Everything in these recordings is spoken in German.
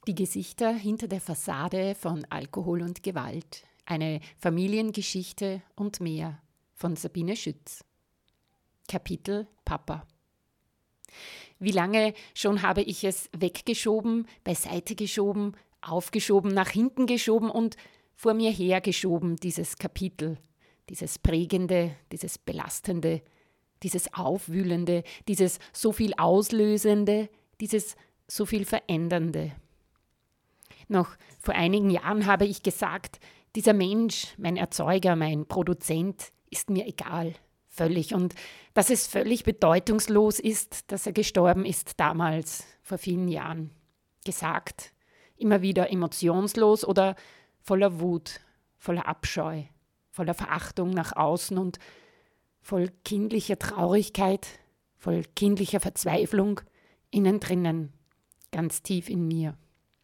Die Gesichter hinter der Fassade von Alkohol und Gewalt. Eine Familiengeschichte und mehr von Sabine Schütz. Kapitel Papa. Wie lange schon habe ich es weggeschoben, beiseite geschoben, aufgeschoben, nach hinten geschoben und vor mir hergeschoben, dieses Kapitel, dieses Prägende, dieses Belastende, dieses Aufwühlende, dieses so viel Auslösende, dieses so viel Verändernde. Noch vor einigen Jahren habe ich gesagt, dieser Mensch, mein Erzeuger, mein Produzent, ist mir egal, völlig. Und dass es völlig bedeutungslos ist, dass er gestorben ist damals, vor vielen Jahren. Gesagt, immer wieder emotionslos oder voller Wut, voller Abscheu, voller Verachtung nach außen und voll kindlicher Traurigkeit, voll kindlicher Verzweiflung innen drinnen, ganz tief in mir.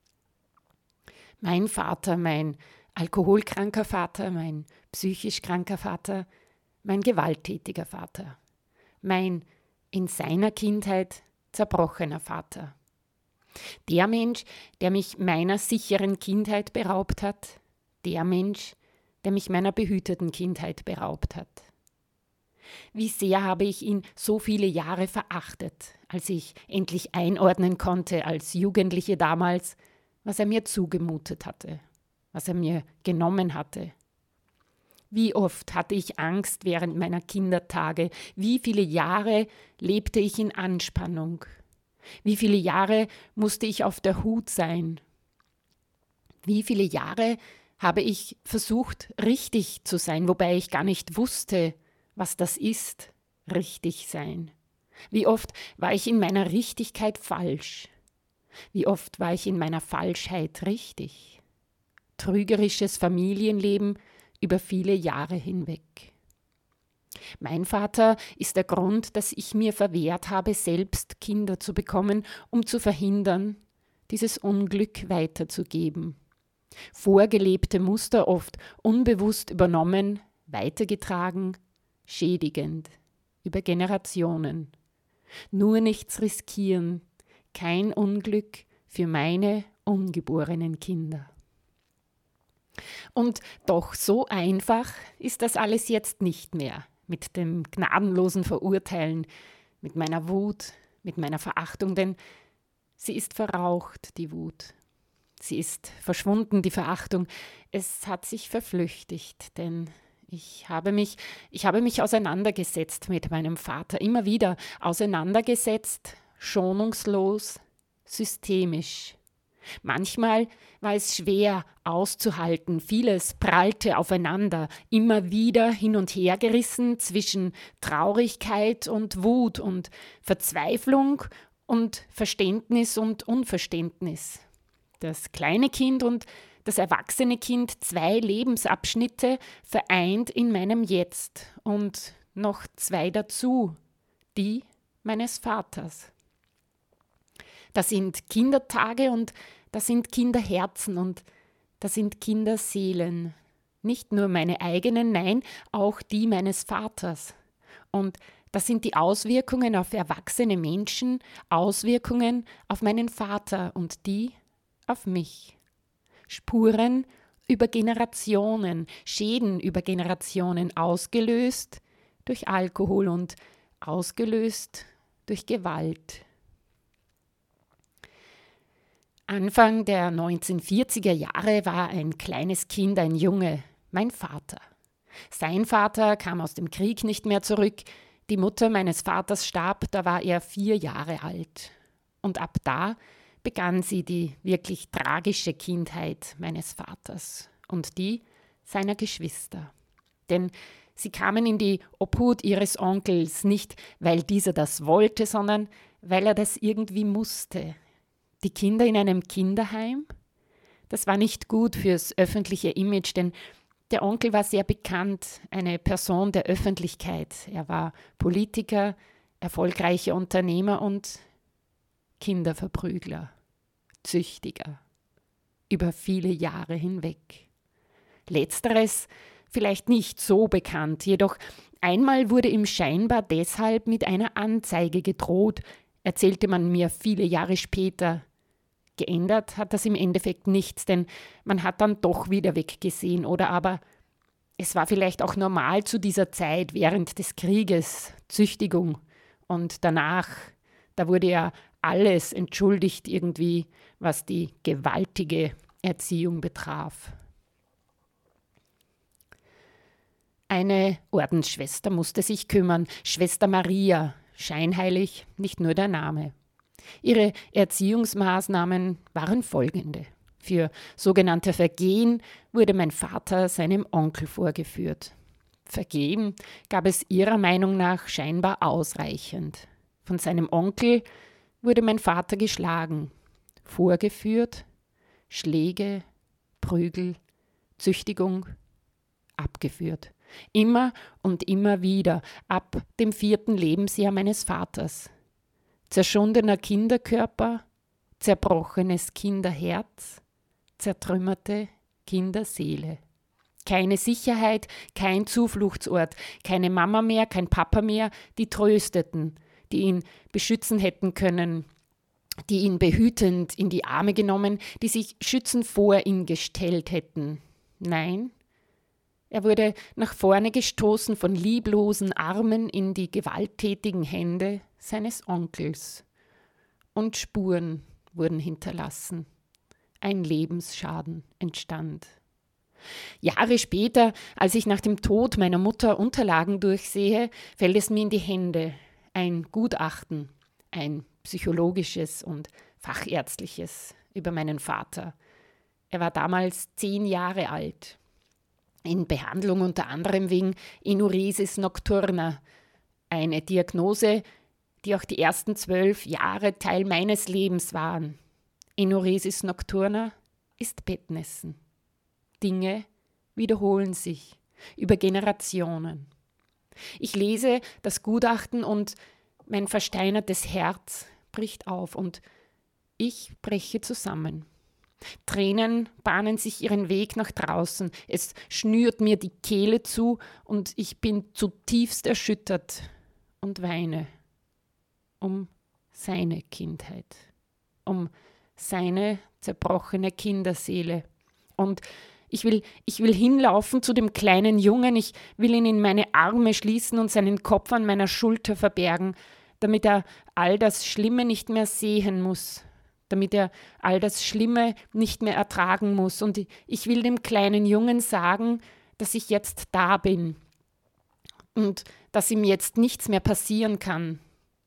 Mein Vater, mein alkoholkranker Vater, mein psychisch kranker Vater, mein gewalttätiger Vater, mein in seiner Kindheit zerbrochener Vater. Der Mensch, der mich meiner sicheren Kindheit beraubt hat, der Mensch, der mich meiner behüteten Kindheit beraubt hat. Wie sehr habe ich ihn so viele Jahre verachtet, als ich endlich einordnen konnte als Jugendliche damals, was er mir zugemutet hatte, was er mir genommen hatte. Wie oft hatte ich Angst während meiner Kindertage, wie viele Jahre lebte ich in Anspannung, wie viele Jahre musste ich auf der Hut sein, wie viele Jahre habe ich versucht, richtig zu sein, wobei ich gar nicht wusste, was das ist, richtig sein. Wie oft war ich in meiner Richtigkeit falsch? Wie oft war ich in meiner Falschheit richtig? Trügerisches Familienleben über viele Jahre hinweg. Mein Vater ist der Grund, dass ich mir verwehrt habe, selbst Kinder zu bekommen, um zu verhindern, dieses Unglück weiterzugeben. Vorgelebte Muster oft unbewusst übernommen, weitergetragen, schädigend, über Generationen. Nur nichts riskieren, kein Unglück für meine ungeborenen Kinder. Und doch so einfach ist das alles jetzt nicht mehr, mit dem gnadenlosen Verurteilen, mit meiner Wut, mit meiner Verachtung, denn sie ist verraucht, die Wut. Sie ist verschwunden, die Verachtung. Es hat sich verflüchtigt, denn ich habe mich auseinandergesetzt mit meinem Vater, immer wieder auseinandergesetzt, schonungslos, systemisch. Manchmal war es schwer auszuhalten, vieles prallte aufeinander, immer wieder hin und her gerissen zwischen Traurigkeit und Wut und Verzweiflung und Verständnis und Unverständnis. Das kleine Kind und das erwachsene Kind, 2 Lebensabschnitte vereint in meinem Jetzt und noch 2 dazu, die meines Vaters. Das sind Kindertage und das sind Kinderherzen und das sind Kinderseelen. Nicht nur meine eigenen, nein, auch die meines Vaters. Und das sind die Auswirkungen auf erwachsene Menschen, Auswirkungen auf meinen Vater und die auf mich. Spuren über Generationen, Schäden über Generationen, ausgelöst durch Alkohol und ausgelöst durch Gewalt. Anfang der 1940er Jahre war ein kleines Kind, ein Junge, mein Vater. Sein Vater kam aus dem Krieg nicht mehr zurück, die Mutter meines Vaters starb, da war er 4 Jahre alt. Und ab da begann sie die wirklich tragische Kindheit meines Vaters und die seiner Geschwister. Denn sie kamen in die Obhut ihres Onkels, nicht weil dieser das wollte, sondern weil er das irgendwie musste. Die Kinder in einem Kinderheim? Das war nicht gut fürs öffentliche Image, denn der Onkel war sehr bekannt, eine Person der Öffentlichkeit. Er war Politiker, erfolgreicher Unternehmer und Kinderverprügler, Züchtiger, über viele Jahre hinweg. Letzteres vielleicht nicht so bekannt, jedoch einmal wurde ihm scheinbar deshalb mit einer Anzeige gedroht, erzählte man mir viele Jahre später. Geändert hat das im Endeffekt nichts, denn man hat dann doch wieder weggesehen. Oder aber es war vielleicht auch normal zu dieser Zeit während des Krieges, Züchtigung. Und danach, da wurde ja alles entschuldigt irgendwie, was die gewaltige Erziehung betraf. Eine Ordensschwester musste sich kümmern, Schwester Maria, scheinheilig, nicht nur der Name. Ihre Erziehungsmaßnahmen waren folgende. Für sogenannte Vergehen wurde mein Vater seinem Onkel vorgeführt. Vergehen gab es ihrer Meinung nach scheinbar ausreichend. Von seinem Onkel wurde mein Vater geschlagen, vorgeführt, Schläge, Prügel, Züchtigung, abgeführt. Immer und immer wieder, ab dem 4. Lebensjahr meines Vaters. Zerschundener Kinderkörper, zerbrochenes Kinderherz, zertrümmerte Kinderseele. Keine Sicherheit, kein Zufluchtsort, keine Mama mehr, kein Papa mehr, die trösteten, die ihn beschützen hätten können, die ihn behütend in die Arme genommen, die sich schützend vor ihn gestellt hätten. Nein, er wurde nach vorne gestoßen von lieblosen Armen in die gewalttätigen Hände seines Onkels. Und Spuren wurden hinterlassen. Ein Lebensschaden entstand. Jahre später, als ich nach dem Tod meiner Mutter Unterlagen durchsehe, fällt es mir in die Hände. Ein Gutachten, ein psychologisches und fachärztliches über meinen Vater. Er war damals 10 Jahre alt. In Behandlung unter anderem wegen Enuresis nocturna, eine Diagnose, die auch die ersten 12 Jahre Teil meines Lebens waren. Enuresis nocturna ist Bettnässen. Dinge wiederholen sich über Generationen. Ich lese das Gutachten und mein versteinertes Herz bricht auf und ich breche zusammen. Tränen bahnen sich ihren Weg nach draußen, es schnürt mir die Kehle zu und ich bin zutiefst erschüttert und weine um seine Kindheit, um seine zerbrochene Kinderseele. Und ich will hinlaufen zu dem kleinen Jungen, ich will ihn in meine Arme schließen und seinen Kopf an meiner Schulter verbergen, damit er all das Schlimme nicht mehr sehen muss, damit er all das Schlimme nicht mehr ertragen muss. Und ich will dem kleinen Jungen sagen, dass ich jetzt da bin und dass ihm jetzt nichts mehr passieren kann.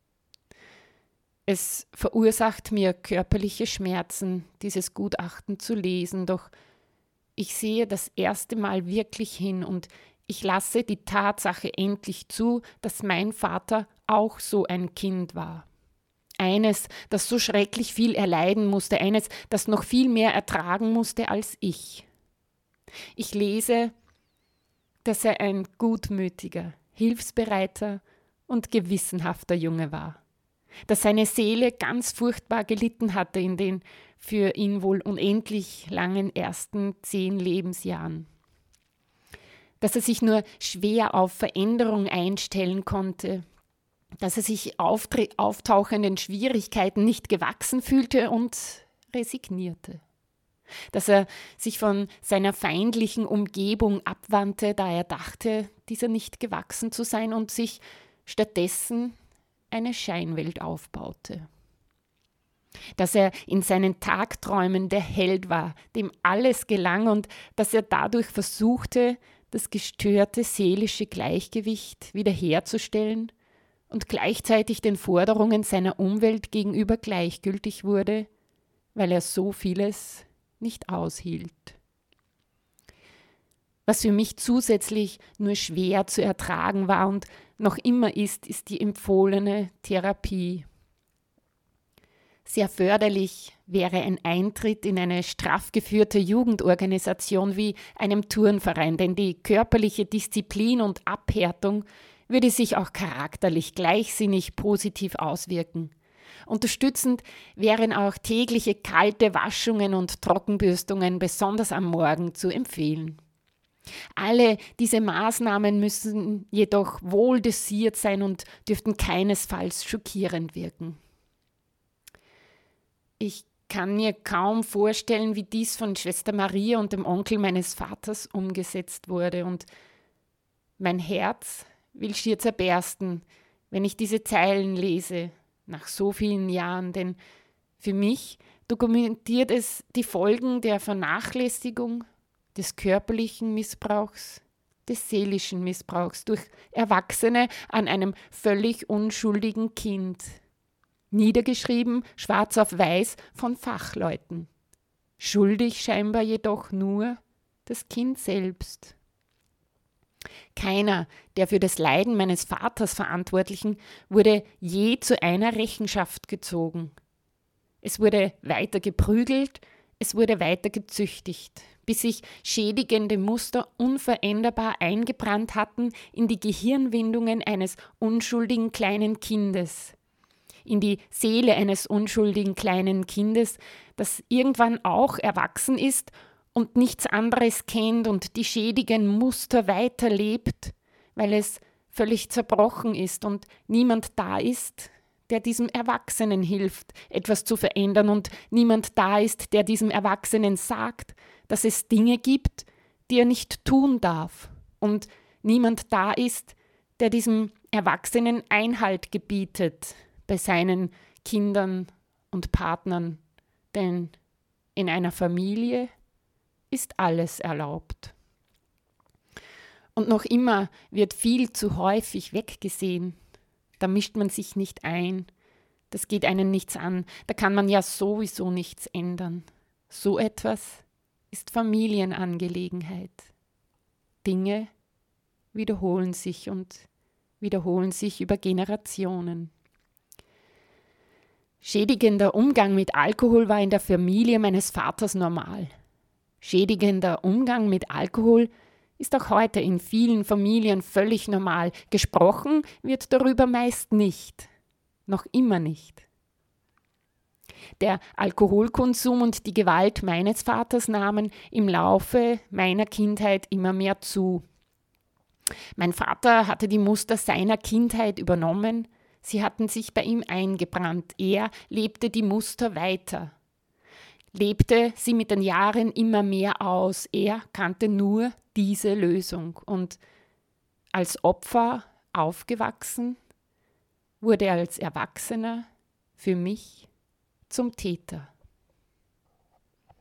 Es verursacht mir körperliche Schmerzen, dieses Gutachten zu lesen, doch ich sehe das erste Mal wirklich hin und ich lasse die Tatsache endlich zu, dass mein Vater auch so ein Kind war. Eines, das so schrecklich viel erleiden musste, eines, das noch viel mehr ertragen musste als ich. Ich lese, dass er ein gutmütiger, hilfsbereiter und gewissenhafter Junge war. Dass seine Seele ganz furchtbar gelitten hatte in den für ihn wohl unendlich langen ersten 10 Lebensjahren. Dass er sich nur schwer auf Veränderung einstellen konnte, dass er sich auftauchenden Schwierigkeiten nicht gewachsen fühlte und resignierte. Dass er sich von seiner feindlichen Umgebung abwandte, da er dachte, dieser nicht gewachsen zu sein und sich stattdessen eine Scheinwelt aufbaute. Dass er in seinen Tagträumen der Held war, dem alles gelang und dass er dadurch versuchte, das gestörte seelische Gleichgewicht wiederherzustellen und gleichzeitig den Forderungen seiner Umwelt gegenüber gleichgültig wurde, weil er so vieles nicht aushielt. Was für mich zusätzlich nur schwer zu ertragen war und noch immer ist die empfohlene Therapie. Sehr förderlich wäre ein Eintritt in eine straff geführte Jugendorganisation wie einem Turnverein, denn die körperliche Disziplin und Abhärtung würde sich auch charakterlich gleichsinnig positiv auswirken. Unterstützend wären auch tägliche kalte Waschungen und Trockenbürstungen besonders am Morgen zu empfehlen. Alle diese Maßnahmen müssen jedoch wohl dosiert sein und dürften keinesfalls schockierend wirken. Ich kann mir kaum vorstellen, wie dies von Schwester Maria und dem Onkel meines Vaters umgesetzt wurde. Und mein Herz will schier zerbersten, wenn ich diese Zeilen lese, nach so vielen Jahren, denn für mich dokumentiert es die Folgen der Vernachlässigung, des körperlichen Missbrauchs, des seelischen Missbrauchs durch Erwachsene an einem völlig unschuldigen Kind. Niedergeschrieben, schwarz auf weiß, von Fachleuten. Schuldig scheinbar jedoch nur das Kind selbst. Keiner der für das Leiden meines Vaters Verantwortlichen wurde je zu einer Rechenschaft gezogen. Es wurde weiter geprügelt, es wurde weiter gezüchtigt, bis sich schädigende Muster unveränderbar eingebrannt hatten in die Gehirnwindungen eines unschuldigen kleinen Kindes, in die Seele eines unschuldigen kleinen Kindes, das irgendwann auch erwachsen ist und nichts anderes kennt und die schädigen Muster weiterlebt, weil es völlig zerbrochen ist und niemand da ist, der diesem Erwachsenen hilft, etwas zu verändern und niemand da ist, der diesem Erwachsenen sagt, dass es Dinge gibt, die er nicht tun darf und niemand da ist, der diesem Erwachsenen Einhalt gebietet bei seinen Kindern und Partnern, denn in einer Familie ist alles erlaubt. Und noch immer wird viel zu häufig weggesehen. Da mischt man sich nicht ein. Das geht einen nichts an. Da kann man ja sowieso nichts ändern. So etwas ist Familienangelegenheit. Dinge wiederholen sich und wiederholen sich über Generationen. Schädigender Umgang mit Alkohol war in der Familie meines Vaters normal. Schädigender Umgang mit Alkohol ist auch heute in vielen Familien völlig normal. Gesprochen wird darüber meist nicht. Noch immer nicht. Der Alkoholkonsum und die Gewalt meines Vaters nahmen im Laufe meiner Kindheit immer mehr zu. Mein Vater hatte die Muster seiner Kindheit übernommen. Sie hatten sich bei ihm eingebrannt. Er lebte die Muster weiter. Lebte sie mit den Jahren immer mehr aus. Er kannte nur diese Lösung. Und als Opfer aufgewachsen, wurde er als Erwachsener für mich zum Täter.